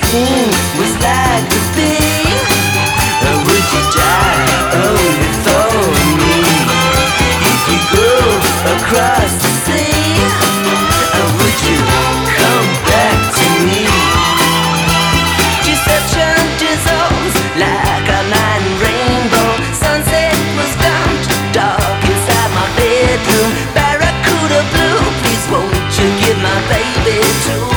everything was like to be? Or would you die only for me? If you go across the sea, or would you come back to me? Deception dissolves like a night rainbow. Sunset was gone, dark inside my bedroom. Barracuda blue, please won't you give my baby to